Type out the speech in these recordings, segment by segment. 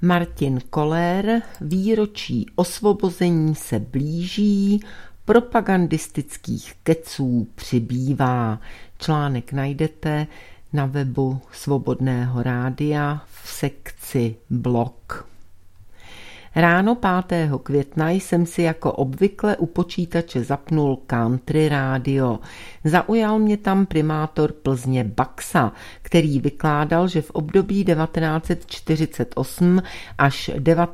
Martin Koller, výročí osvobození se blíží, propagandistických keců přibývá. Článek najdete na webu Svobodného rádia v sekci blog. Ráno 5. května jsem si jako obvykle u počítače zapnul country rádio. Zaujal mě tam primátor Plzně Baxa, který vykládal, že v období 1948 až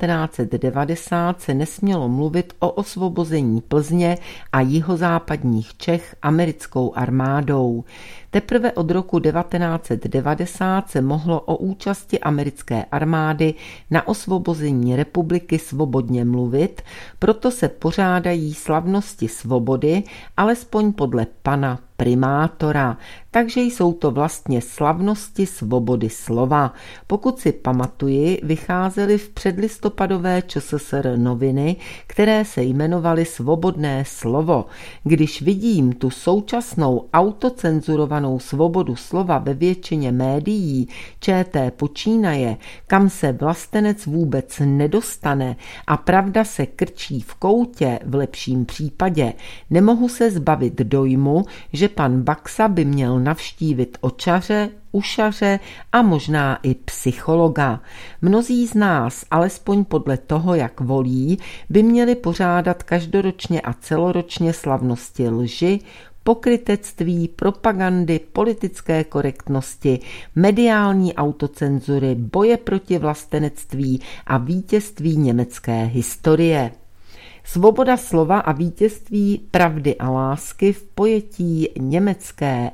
1990 se nesmělo mluvit o osvobození Plzně a jihozápadních Čech americkou armádou. Teprve od roku 1990 se mohlo o účasti americké armády na osvobození republiky svobodně mluvit, proto se pořádají slavnosti svobody, alespoň podle pana primátora, takže jsou to vlastně slavnosti svobody slova. Pokud si pamatuji, vycházely v předlistopadové ČSSR noviny, které se jmenovaly Svobodné slovo. Když vidím tu současnou autocenzurovanou svobodu slova ve většině médií, ČT počínaje, kam se vlastenec vůbec nedostane a pravda se krčí v koutě v lepším případě, nemohu se zbavit dojmu, že pan Baxa by měl navštívit očaře, ušaře a možná i psychologa. Mnozí z nás, alespoň podle toho, jak volí, by měli pořádat každoročně a celoročně slavnosti lži, pokrytectví, propagandy, politické korektnosti, mediální autocenzury, boje proti vlastenectví a vítězství německé historie. Svoboda slova a vítězství pravdy a lásky v pojetí německé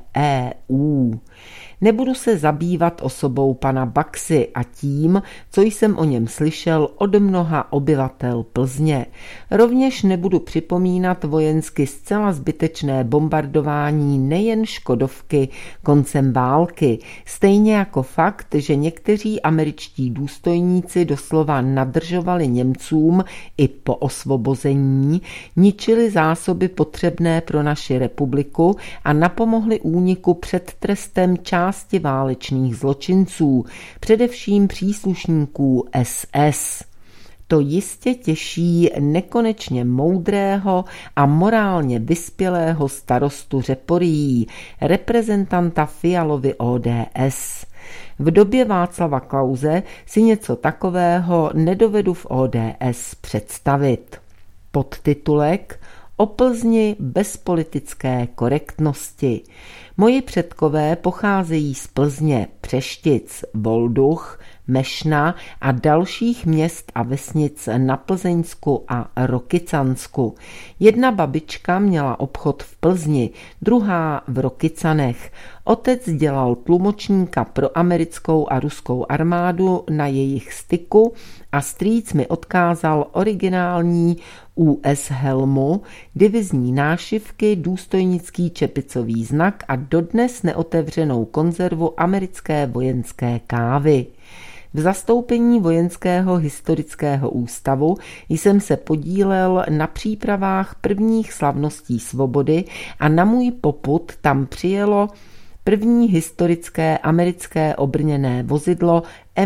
EU. Nebudu se zabývat osobou pana Baxy a tím, co jsem o něm slyšel od mnoha obyvatel Plzně. Rovněž nebudu připomínat vojensky zcela zbytečné bombardování nejen Škodovky koncem války, stejně jako fakt, že někteří američtí důstojníci doslova nadržovali Němcům i po osvobození, ničili zásoby potřebné pro naši republiku a napomohli úniku před trestem části válečných zločinců, především příslušníků SS. To jistě těší nekonečně moudrého a morálně vyspělého starostu Řeporyjí, reprezentanta Fialovy ODS. V době Václava Klause si něco takového nedovedu v ODS představit. Podtitulek O Plzni bez politické korektnosti. Moji předkové pocházejí z Plzně, Přeštic, Bolduch, Mešna a dalších měst a vesnic na Plzeňsku a Rokycansku. Jedna babička měla obchod v Plzni, druhá v Rokycanech. Otec dělal tlumočníka pro americkou a ruskou armádu na jejich styku a strýc mi odkázal originální US helmu, divizní nášivky, důstojnický čepicový znak a dodnes neotevřenou konzervu americké vojenské kávy. V zastoupení Vojenského historického ústavu jsem se podílel na přípravách prvních slavností svobody a na můj popud tam přijelo první historické americké obrněné vozidlo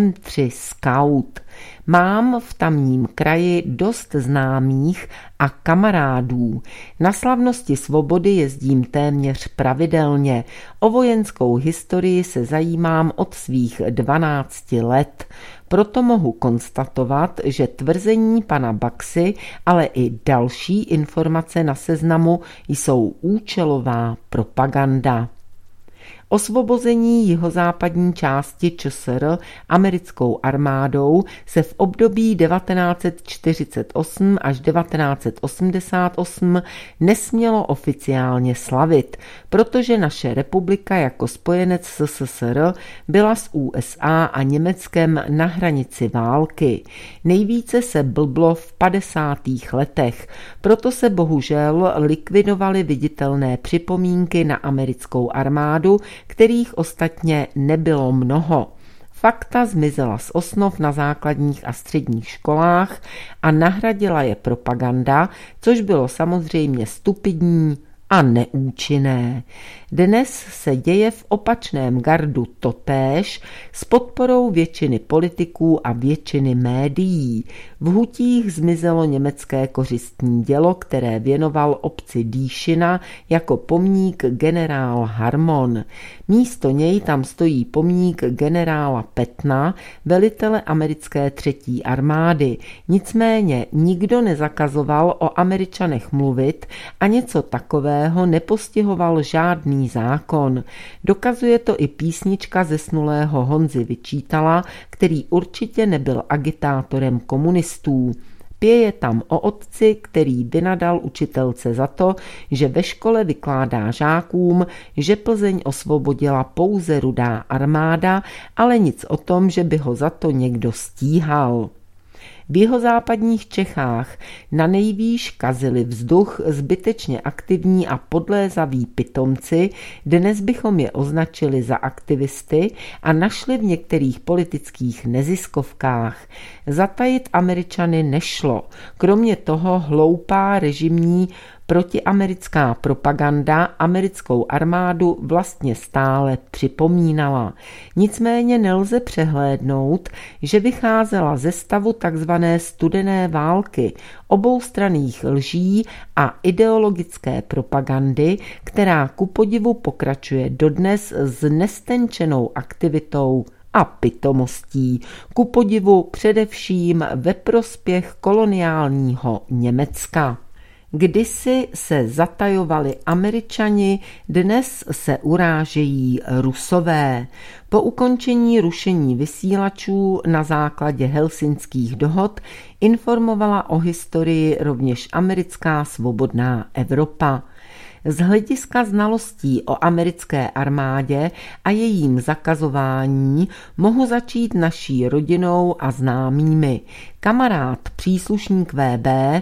M3 Scout. Mám v tamním kraji dost známých a kamarádů. Na slavnosti svobody jezdím téměř pravidelně. O vojenskou historii se zajímám od svých 12 let. Proto mohu konstatovat, že tvrzení pana Baxy, ale i další informace na seznamu jsou účelová propaganda. Osvobození jihozápadní části ČSR americkou armádou se v období 1948 až 1988 nesmělo oficiálně slavit, protože naše republika jako spojenec SSSR byla s USA a Německem na hranici války. Nejvíce se blblo v 50. letech, proto se bohužel likvidovaly viditelné připomínky na americkou armádu, kterých ostatně nebylo mnoho. Fakta zmizela z osnov na základních a středních školách a nahradila je propaganda, což bylo samozřejmě stupidní a neúčinné. Dnes se děje v opačném gardu totéž s podporou většiny politiků a většiny médií. V hutích zmizelo německé kořistní dělo, které věnoval obci Dýšina jako pomník generál Harmon. Místo něj tam stojí pomník generála Pettna, velitele americké 3. armády. Nicméně nikdo nezakazoval o Američanech mluvit a něco takového nepostihoval žádný zákon. Dokazuje to i písnička zesnulého Honzy Vyčítala, který určitě nebyl agitátorem komunistů. Pěje tam o otci, který vynadal učitelce za to, že ve škole vykládá žákům, že Plzeň osvobodila pouze Rudá armáda, ale nic o tom, že by ho za to někdo stíhal. V jihozápadních Čechách na nejvýš kazili vzduch zbytečně aktivní a podlézaví pitomci, dnes bychom je označili za aktivisty a našli v některých politických neziskovkách. Zatajit Američany nešlo, kromě toho hloupá režimní protiamerická propaganda americkou armádu vlastně stále připomínala. Nicméně nelze přehlédnout, že vycházela ze stavu takzvané studené války, oboustranných lží a ideologické propagandy, která kupodivu pokračuje dodnes s nestenčenou aktivitou a pitomostí, kupodivu především ve prospěch koloniálního Německa. Kdysi se zatajovali Američani, dnes se urážejí Rusové. Po ukončení rušení vysílačů na základě Helsinských dohod informovala o historii rovněž americká svobodná Evropa. Z hlediska znalostí o americké armádě a jejím zakazování mohu začít naší rodinou a známými. Kamarád, příslušník VB,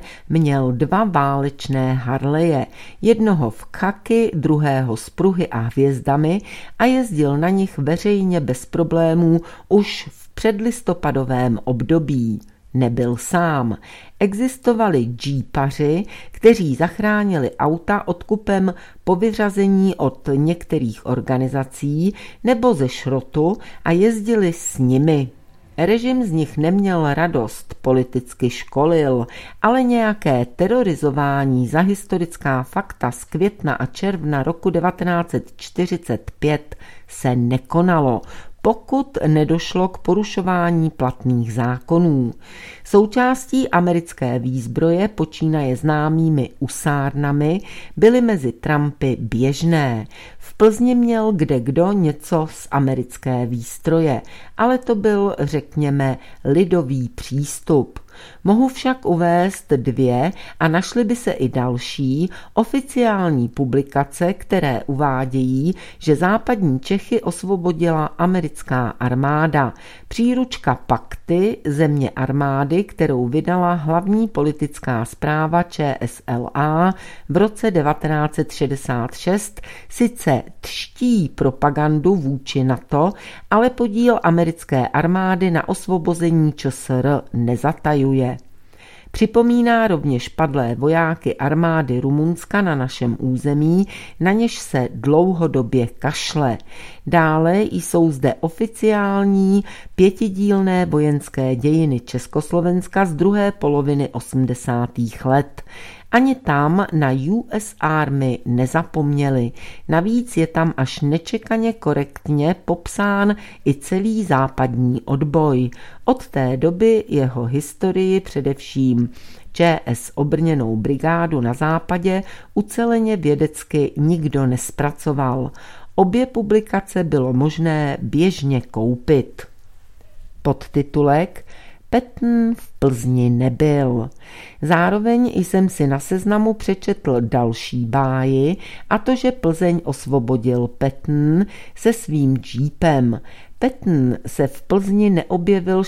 měl 2 válečné Harleje, jednoho v khaki, druhého s pruhy a hvězdami a jezdil na nich veřejně bez problémů už v předlistopadovém období. Nebyl sám. Existovali džípaři, kteří zachránili auta odkupem po vyřazení od některých organizací nebo ze šrotu a jezdili s nimi. Režim z nich neměl radost, politicky školil, ale nějaké terorizování za historická fakta z května a června roku 1945 se nekonalo, pokud nedošlo k porušování platných zákonů. Součástí americké výzbroje počínaje známými usárnami byly mezi Trumpy běžné. V Plzni měl kdekdo něco z americké výstroje, ale to byl, řekněme, lidový přístup. Mohu však uvést 2 a našly by se i další oficiální publikace, které uvádějí, že západní Čechy osvobodila americká armáda. Příručka Pakty, země armády, kterou vydala hlavní politická zpráva ČSLA v roce 1966, sice třtí propagandu vůči NATO, ale podíl americké armády na osvobození ČSR nezatajuje. Připomíná rovněž padlé vojáky armády Rumunska na našem území, na něž se dlouhodobě kašle. Dále jsou zde oficiální 5dílné vojenské dějiny Československa z druhé poloviny 80. let. Ani tam na US Army nezapomněli. Navíc je tam až nečekaně korektně popsán i celý západní odboj. Od té doby jeho historii, především ČS obrněnou brigádu na západě, uceleně vědecky nikdo nespracoval. Obě publikace bylo možné běžně koupit. Podtitulek Pettn v Plzni nebyl. Zároveň jsem si na Seznamu přečetl další báji, a to, že Plzeň osvobodil Pettn se svým džípem. Patton se v Plzni neobjevil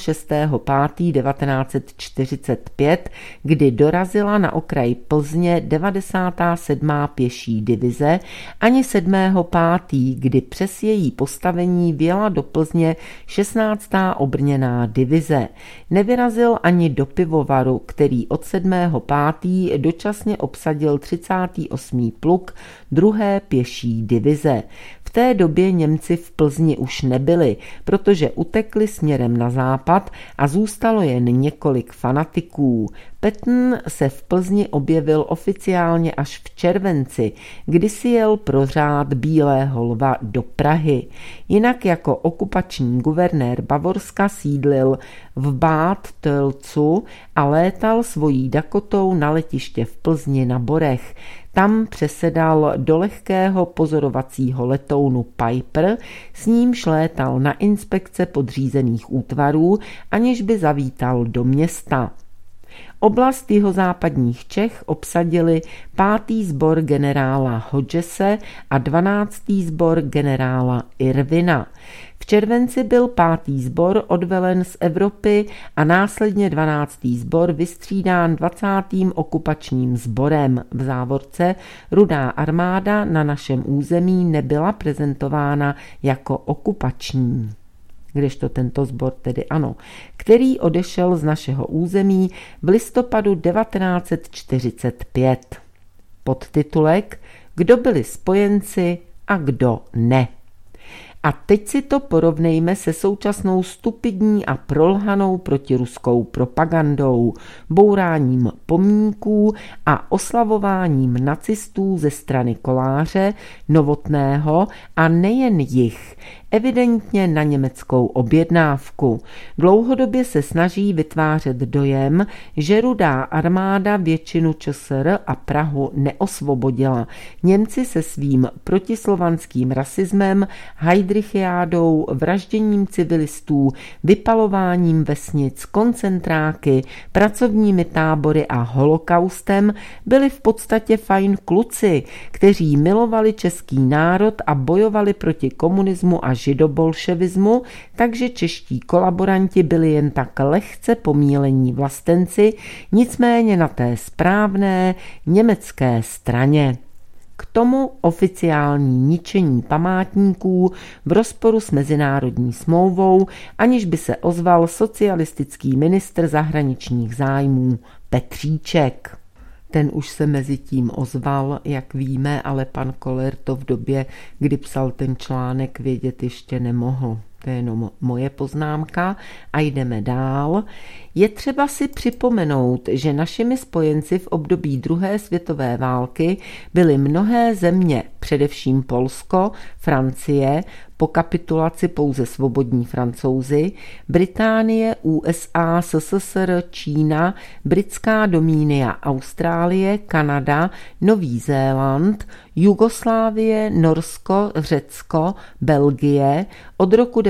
6.5.1945, kdy dorazila na okraj Plzně 97. pěší divize, ani 7.5., kdy přes její postavení vjela do Plzně 16. obrněná divize. Nevyrazil ani do Pivovaru, který od 7.5. dočasně obsadil 38. pluk 2. pěší divize. V té době Němci v Plzni už nebyli, protože utekli směrem na západ a zůstalo jen několik fanatiků. Patton se v Plzni objevil oficiálně až v červenci, kdy si jel pro řád Bílého lva do Prahy. Jinak jako okupační guvernér Bavorska sídlil v Bad Tölzu a létal svojí Dakotou na letiště v Plzni na Borech. Tam přesedal do lehkého pozorovacího letounu Piper, s nímž létal na inspekce podřízených útvarů, aniž by zavítal do města. Oblast jihozápadních Čech obsadili 5. sbor generála Hodgese a 12. sbor generála Irvina. V červenci byl 5. sbor odvelen z Evropy a následně 12. sbor vystřídán 20. okupačním sborem. V závorce Rudá armáda na našem území nebyla prezentována jako okupační. Kdežto tento sbor tedy ano, který odešel z našeho území v listopadu 1945. Podtitulek Kdo byli spojenci a kdo ne. A teď si to porovnejme se současnou stupidní a prolhanou protiruskou propagandou, bouráním pomníků a oslavováním nacistů ze strany Koláře, Novotného a nejen jich, evidentně na německou objednávku. Dlouhodobě se snaží vytvářet dojem, že Rudá armáda většinu ČSR a Prahu neosvobodila. Němci se svým protislovanským rasismem, heidrichiádou, vražděním civilistů, vypalováním vesnic, koncentráky, pracovními tábory a holokaustem byli v podstatě fajn kluci, kteří milovali český národ a bojovali proti komunismu a židobolševismu, takže čeští kolaboranti byli jen tak lehce pomílení vlastenci, nicméně na té správné německé straně. K tomu oficiální ničení památníků v rozporu s mezinárodní smlouvou, aniž by se ozval socialistický ministr zahraničních zájmů Petříček. Ten už se mezi tím ozval, jak víme, ale pan Koller to v době, kdy psal ten článek, vědět ještě nemohl. To je jenom moje poznámka a jdeme dál. Je třeba si připomenout, že našimi spojenci v období druhé světové války byly mnohé země, především Polsko, Francie, po kapitulaci pouze svobodní Francouzi, Británie, USA, SSSR, Čína, Britská Domínia, Austrálie, Kanada, Nový Zéland, Jugoslávie, Norsko, Řecko, Belgie, od roku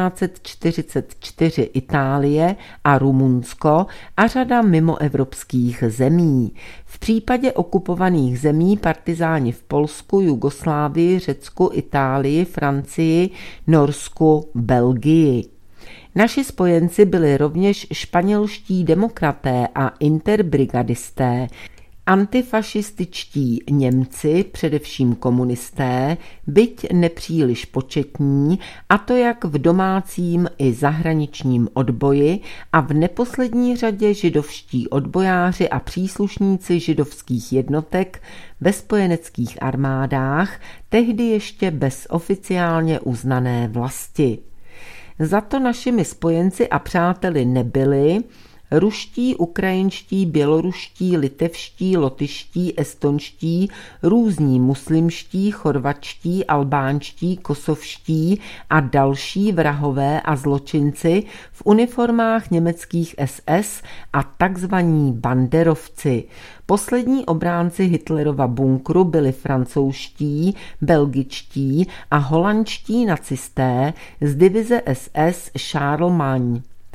1944 Itálie a Rumunsko a řada mimoevropských zemí. V případě okupovaných zemí partizáni v Polsku, Jugoslávii, Řecku, Itálii, Francii, Norsku, Belgii. Naši spojenci byli rovněž španělští demokraté a interbrigadisté, antifašističtí Němci, především komunisté, byť nepříliš početní, a to jak v domácím i zahraničním odboji, a v neposlední řadě židovští odbojáři a příslušníci židovských jednotek ve spojeneckých armádách, tehdy ještě bez oficiálně uznané vlasti. Za to našimi spojenci a přáteli nebyli ruští, ukrajinští, běloruští, litevští, lotyští, estonští, různí muslimští, chorvatští, albánští, kosovští a další vrahové a zločinci v uniformách německých SS a takzvaní banderovci. Poslední obránci Hitlerova bunkru byli francouzští, belgičtí a holandští nacisté z divize SS Charlemagne.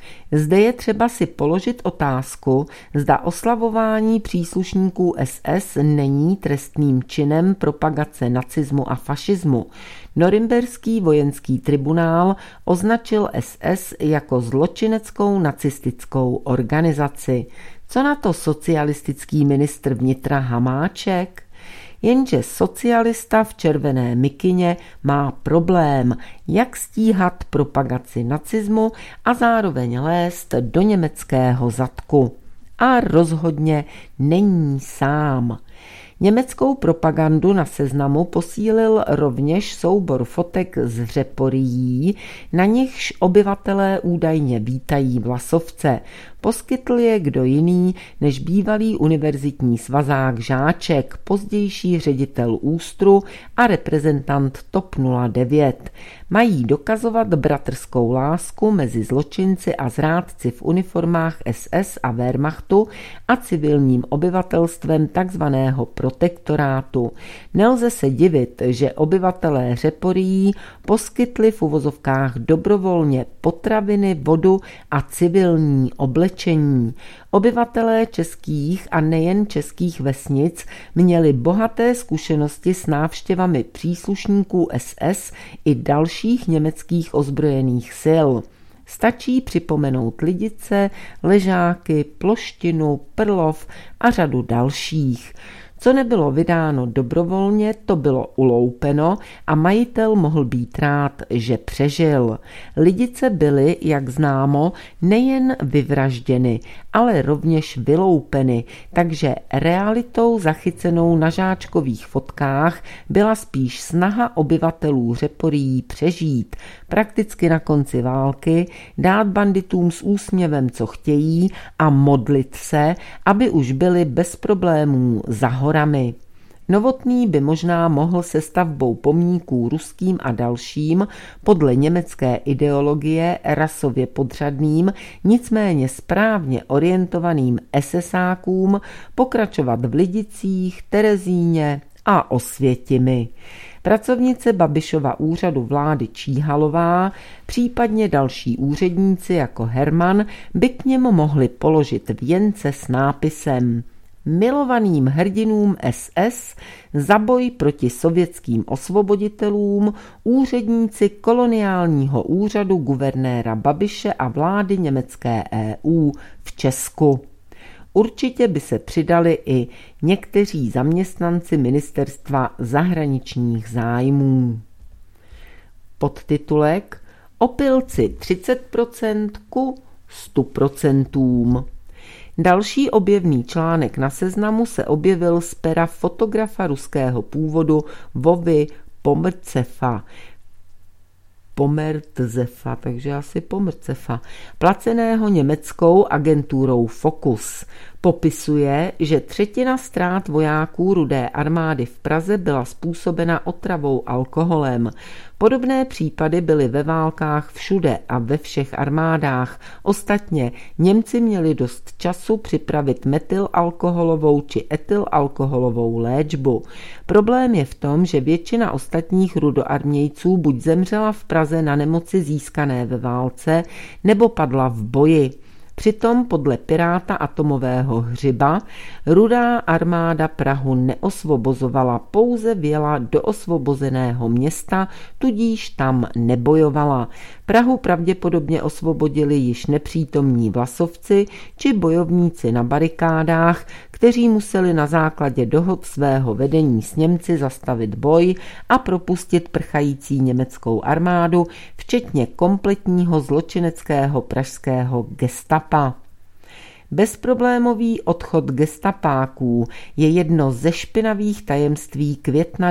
Zde je třeba si položit otázku, zda oslavování příslušníků SS není trestným činem propagace nacismu a fašismu. Norimberský vojenský tribunál označil SS jako zločineckou nacistickou organizaci. Co na to socialistický ministr vnitra Hamáček? Jenže socialista v červené mikině má problém, jak stíhat propagaci nacismu a zároveň lézt do německého zadku. A rozhodně není sám. Německou propagandu na Seznamu posílil rovněž soubor fotek z Řeporií, na nichž obyvatelé údajně vítají vlasovce. Poskytl je kdo jiný než bývalý univerzitní svazák Žáček, pozdější ředitel ÚSTRu a reprezentant TOP 09. Mají dokazovat bratrskou lásku mezi zločinci a zrádci v uniformách SS a Wehrmachtu a civilním obyvatelstvem takzvaného protektorátu. Nelze se divit, že obyvatelé Řeporií poskytli v uvozovkách dobrovolně potraviny, vodu a civilní oblečení. Obyvatelé českých a nejen českých vesnic měli bohaté zkušenosti s návštěvami příslušníků SS i dalších německých ozbrojených sil. Stačí připomenout Lidice, Ležáky, Ploštinu, Prlov a řadu dalších. Co nebylo vydáno dobrovolně, to bylo uloupeno a majitel mohl být rád, že přežil. Lidice byly, jak známo, nejen vyvražděny, ale rovněž vyloupeny, takže realitou zachycenou na Žáčkových fotkách byla spíš snaha obyvatelů Řeporií přežít, prakticky na konci války, dát banditům s úsměvem, co chtějí a modlit se, aby už byli bez problémů za horami. Novotný by možná mohl se stavbou pomníků ruským a dalším, podle německé ideologie rasově podřadným, nicméně správně orientovaným SSákům pokračovat v Lidicích, Terezíně a Osvětimi. Pracovnice Babišova úřadu vlády Číhalová, případně další úředníci jako Herman by k němu mohli položit věnce s nápisem Milovaným hrdinům SS za boj proti sovětským osvoboditelům úředníci koloniálního úřadu guvernéra Babiše a vlády německé EU v Česku. Určitě by se přidali i někteří zaměstnanci Ministerstva zahraničních zájmů. Podtitulek Opilci 30% ku 100%. Další objevný článek na Seznamu se objevil z pera fotografa ruského původu Vovy Pomertzefa, takže asi Pomrcefa, placeného německou agenturou Focus. Popisuje, že 1/3 ztrát vojáků Rudé armády v Praze byla způsobena otravou alkoholem. Podobné případy byly ve válkách všude a ve všech armádách. Ostatně Němci měli dost času připravit metylalkoholovou či etylalkoholovou léčbu. Problém je v tom, že většina ostatních rudoarmějců buď zemřela v Praze na nemoci získané ve válce, nebo padla v boji. Přitom podle piráta atomového Hřiba Rudá armáda Prahu neosvobozovala, pouze vjela do osvobozeného města, tudíž tam nebojovala. Prahu pravděpodobně osvobodili již nepřítomní vlasovci či bojovníci na barikádách, kteří museli na základě dohod svého vedení s Němci zastavit boj a propustit prchající německou armádu, včetně kompletního zločineckého pražského gestapa. Bezproblémový odchod gestapáků je jedno ze špinavých tajemství května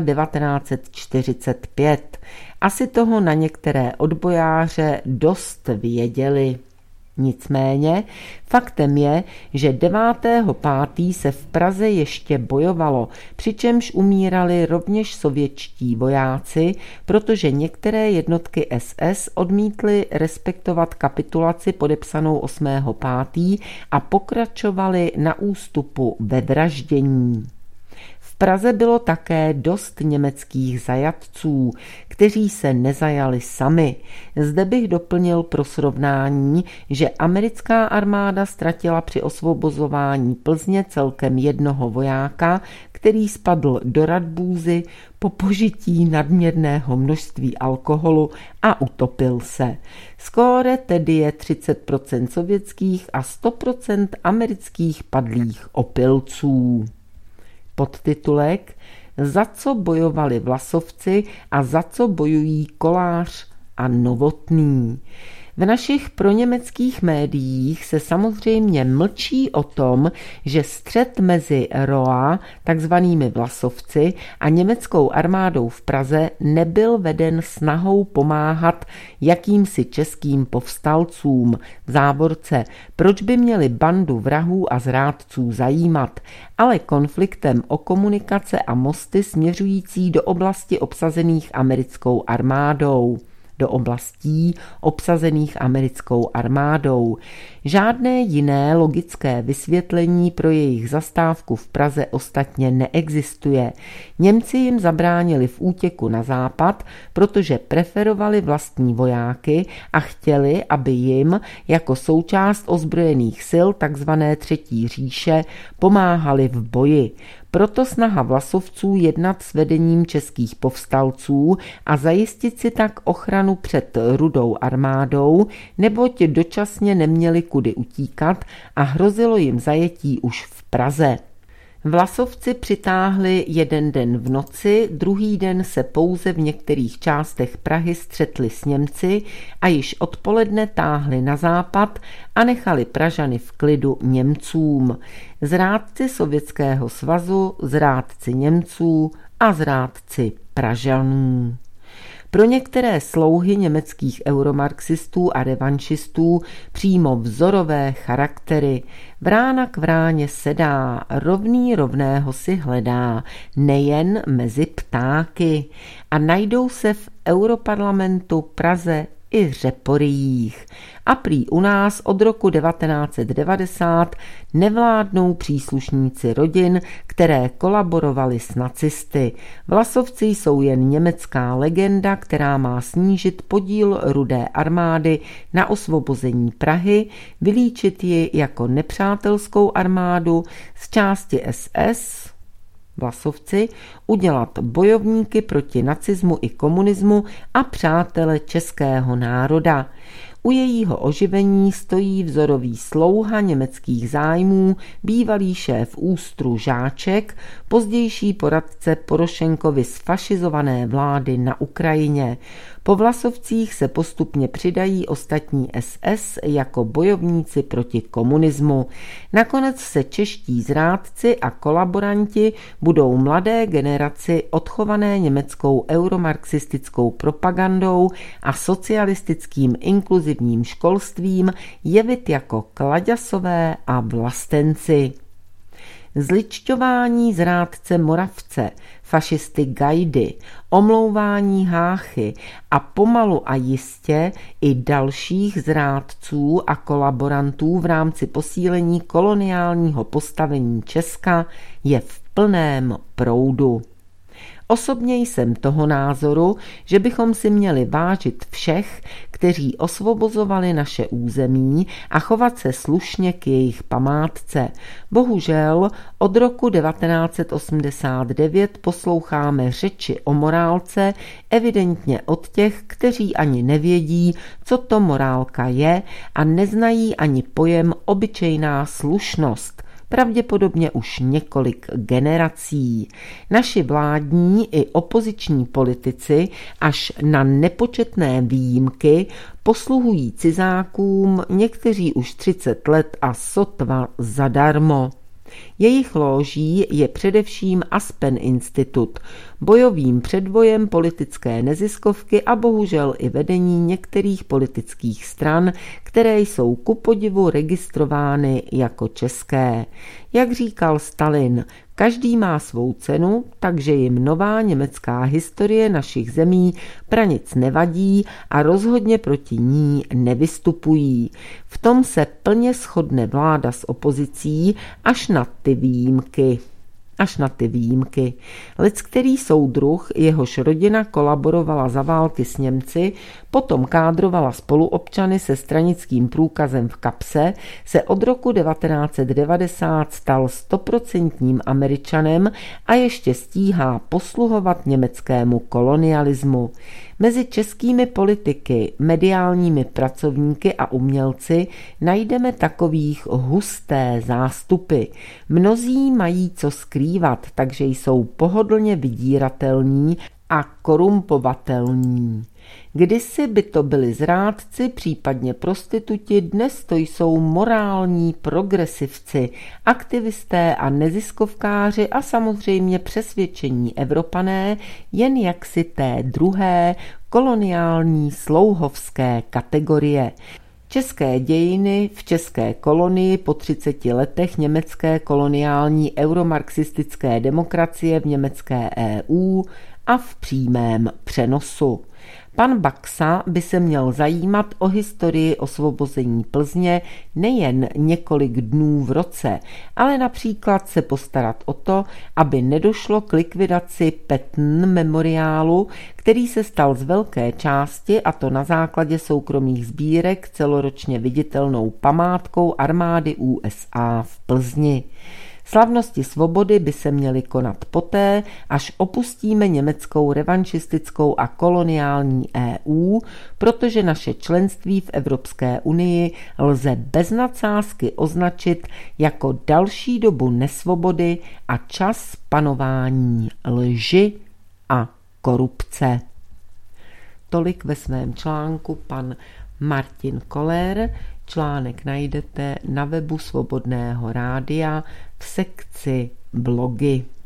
1945. Asi toho na některé odbojáře dost věděli. Nicméně faktem je, že 9.5. se v Praze ještě bojovalo, přičemž umírali rovněž sovětští vojáci, protože některé jednotky SS odmítly respektovat kapitulaci podepsanou 8.5. a pokračovali na ústupu ve vraždění. V Praze bylo také dost německých zajatců, kteří se nezajali sami. Zde bych doplnil pro srovnání, že americká armáda ztratila při osvobozování Plzně celkem 1 vojáka, který spadl do Radbúzy po požití nadměrného množství alkoholu a utopil se. Skóre tedy je 30% sovětských a 100% amerických padlých opilců. Podtitulek: Za co bojovali Vlasovci a za co bojují Kolář a Novotný. V našich proněmeckých médiích se samozřejmě mlčí o tom, že střet mezi ROA, takzvanými Vlasovci, a německou armádou v Praze nebyl veden snahou pomáhat jakýmsi českým povstalcům, v závorce, proč by měli bandu vrahů a zrádců zajímat, ale konfliktem o komunikace a mosty směřující do oblasti obsazených americkou armádou. Do oblastí obsazených americkou armádou. Žádné jiné logické vysvětlení pro jejich zastávku v Praze ostatně neexistuje. Němci jim zabránili v útěku na západ, protože preferovali vlastní vojáky a chtěli, aby jim jako součást ozbrojených sil tzv. Třetí říše pomáhali v boji. Proto snaha Vlasovců jednat s vedením českých povstalců a zajistit si tak ochranu před Rudou armádou, neboť dočasně neměli kudy utíkat a hrozilo jim zajetí už v Praze. Vlasovci přitáhli jeden den v noci, druhý den se pouze v některých částech Prahy střetli s Němci a již odpoledne táhli na západ a nechali Pražany v klidu Němcům. Zrádci Sovětského svazu, zrádci Němců a zrádci Pražanů. Pro některé slouhy německých euromarxistů a revanšistů přímo vzorové charaktery. Vrána k vráně sedá, rovný rovného si hledá, nejen mezi ptáky. A najdou se v Europarlamentu, Praze i Řeporyjích. A prý u nás od roku 1990 nevládnou příslušníci rodin, které kolaborovali s nacisty. Vlasovci jsou jen německá legenda, která má snížit podíl Rudé armády na osvobození Prahy, vylíčit ji jako nepřátelskou armádu z části SS, Vlasovci, udělat bojovníky proti nacismu i komunismu a přátele českého národa. U jejího oživení stojí vzorový slouha německých zájmů, bývalý šéf ÚSTRu Žáček, pozdější poradce Porošenkovy sfašizované vlády na Ukrajině. Po Vlasovcích se postupně přidají ostatní SS jako bojovníci proti komunismu. Nakonec se čeští zrádci a kolaboranti budou mladé generaci odchované německou euromarxistickou propagandou a socialistickým inkluzivním školstvím jevit jako klaďasové a vlastenci. Zličťování zrádce Moravce, fašisty Gajdy, omlouvání Háchy a pomalu a jistě i dalších zrádců a kolaborantů v rámci posílení koloniálního postavení Česka je v plném proudu. Osobně jsem toho názoru, že bychom si měli vážit všech, kteří osvobozovali naše území a chovat se slušně k jejich památce. Bohužel od roku 1989 posloucháme řeči o morálce evidentně od těch, kteří ani nevědí, co to morálka je a neznají ani pojem obyčejná slušnost. Pravděpodobně už několik generací. Naši vládní i opoziční politici až na nepočetné výjimky posluhují cizákům, někteří už 30 let a sotva zadarmo. Jejich lóží je především Aspen Institut, bojovým předvojem politické neziskovky a bohužel i vedení některých politických stran, které jsou kupodivu registrovány jako české. Jak říkal Stalin, každý má svou cenu, takže jim nová německá historie našich zemí pranic nevadí a rozhodně proti ní nevystupují. V tom se plně shodne vláda s opozicí až na ty výjimky. až na ty výjimky. Leckterý soudruh, jehož rodina kolaborovala za války s Němci, potom kádrovala spoluobčany se stranickým průkazem v kapse, se od roku 1990 stal 100% Američanem a ještě stíhá posluhovat německému kolonialismu. Mezi českými politiky, mediálními pracovníky a umělci najdeme takových husté zástupy. Mnozí mají co skrývat, takže jsou pohodlně vydíratelní a korumpovatelní. Kdysi by to byli zrádci, případně prostituti, dnes to jsou morální progresivci, aktivisté a neziskovkáři a samozřejmě přesvědčení Evropané, jen jaksi té druhé koloniální slouhovské kategorie. České dějiny v české kolonii po 30 letech německé koloniální euromarxistické demokracie v německé EU a v přímém přenosu. Pan Baxa by se měl zajímat o historii osvobození Plzně nejen několik dnů v roce, ale například se postarat o to, aby nedošlo k likvidaci Patton memoriálu, který se stal z velké části, a to na základě soukromých sbírek, celoročně viditelnou památkou armády USA v Plzni. Slavnosti svobody by se měly konat poté, až opustíme německou revanšistickou a koloniální EU, protože naše členství v Evropské unii lze bez nadsázky označit jako další dobu nesvobody a čas panování lži a korupce. Tolik ve svém článku pan Martin Koller. Článek najdete na webu Svobodného rádia v sekci blogy.